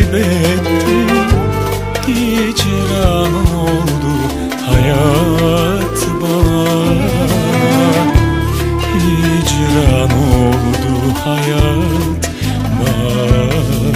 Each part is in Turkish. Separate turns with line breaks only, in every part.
kaybettim, hicran oldu hayat bana. Hicran oldu hayat bana.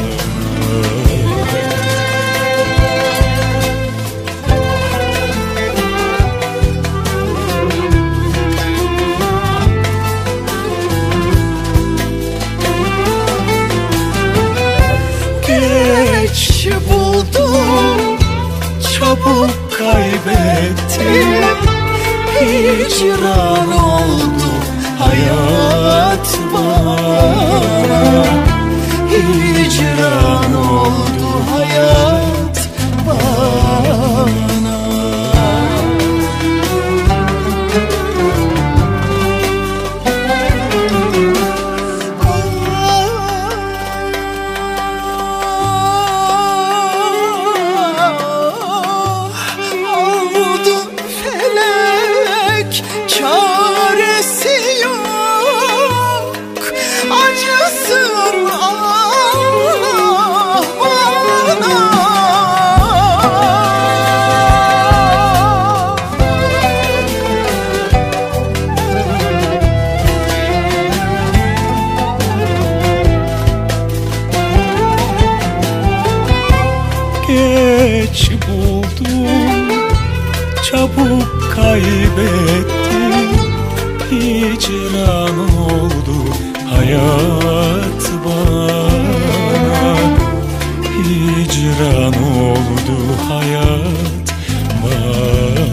Geç buldum,
Çabuk kaybettim,
hicran oldu
hayat bana.
hicran oldu hayat bana. Oldu felek, çaresi yok, acısın Allah bana.
Geç buldum, çabuk kaybettim, hicran oldu hayat bana. Hicran oldu hayat bana.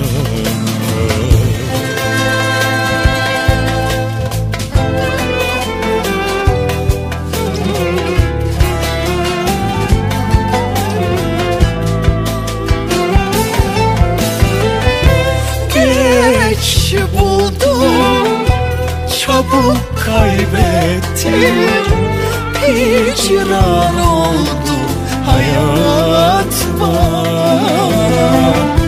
Geç buldum,
Çabuk kaybettim,
hicran oldu
hayat bana.